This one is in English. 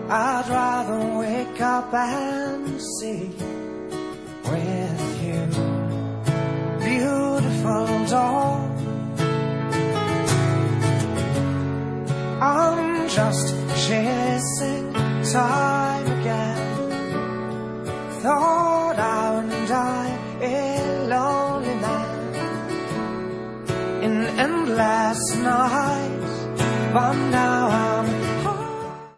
I'd rather wake up and see with you, beautiful dawn. I'm just chasing time again. Thought I would die a lonely man in endless nights, but now